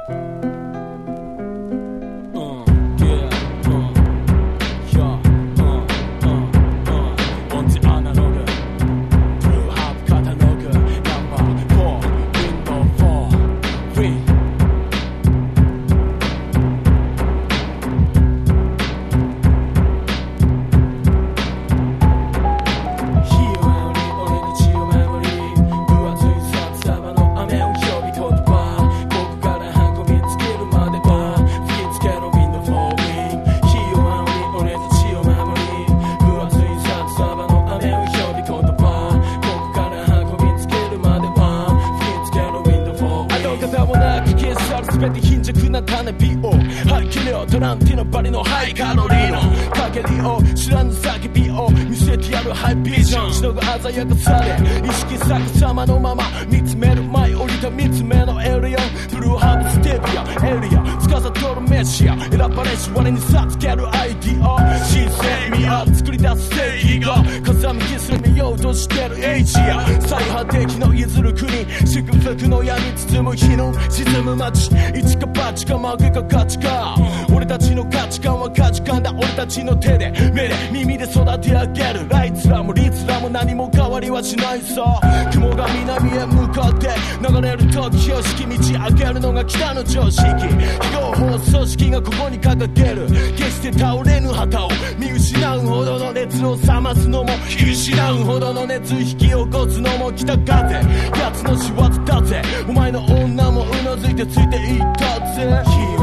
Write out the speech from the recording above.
全て貧弱な種火を排気量トランティノバリのハイカロリーの陰りを知らぬ叫びを見せてやるハイビジョンしのぐ鮮やかさで意識逆さまのまま見つめる前降りた3つ目のエリオンブルーハーブステビアエリア司とるメシア選ばれし我に授けるアイディア新鮮味あ作り出す正義が風向きする見ようとしてるエイジア最果てきの譲る国祝福の闇包む日の沈む街一か八か負けか勝ちか俺たちの価値観は価値観だ俺たちの手で目で耳で育て上げるライツらもリツらも何も変わりはしないさ雲が南へ向かって流れる時を敷き道上げるのが北の常識非合法組織がここに掲げる決して倒れぬ旗を見失うほどの熱を冷ますのも見失うほどの熱引き起こすのも北風やつの仕業だぜお前の女もうなずいてついていったぜ